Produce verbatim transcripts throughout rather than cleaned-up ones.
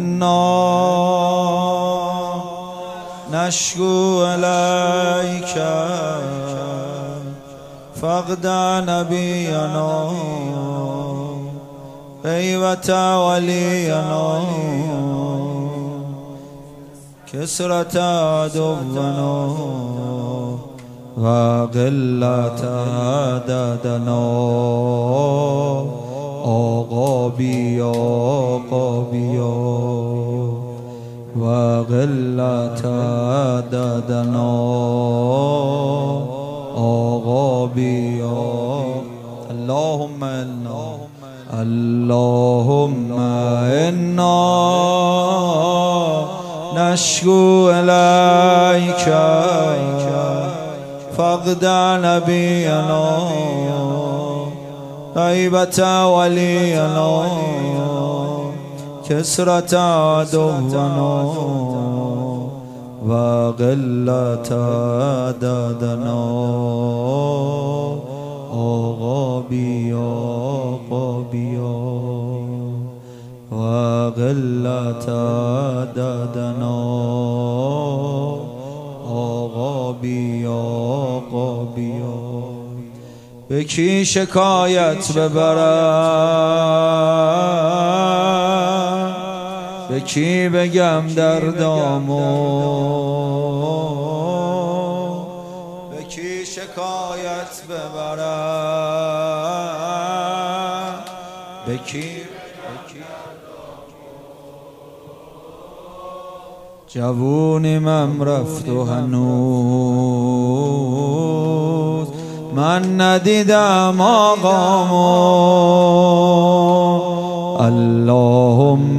إنا نشكو إليك فقد نبينا غيبة ولينا كسرة عدونا وقلة عددنا آقا بیا آقا بیا وقلة عددنا آقا بیا اللهم انا اللهم انا نشكو إليك فقد نبينا غيبة ولينا كسرة عدونا وقلة عددنا آقا بیا آقا بیا وقلة عددنا آقا بیا آقا بیا به کی شکایت ببرم به کی بگم دردامو به کی شکایت ببرم به کی جوونیم رفت و هنوز من ندیدم آقامو اللهم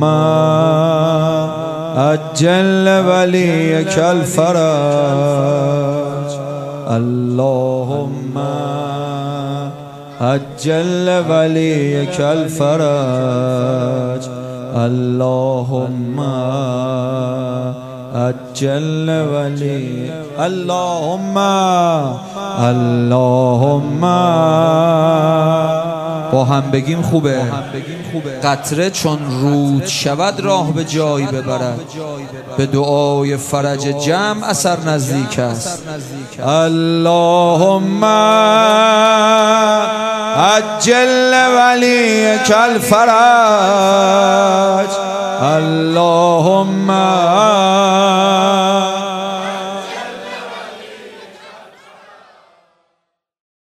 عجل ولیک الفرج اللهم عجل ولیک الفرج اللهم عجل ولی اللهم اللهم با هم بگیم خوبه قطره چون رود شود راه به جایی ببرد به دعای فرج جمع اثر نزدیک است اللهم عجل ولیک الفرج اللهم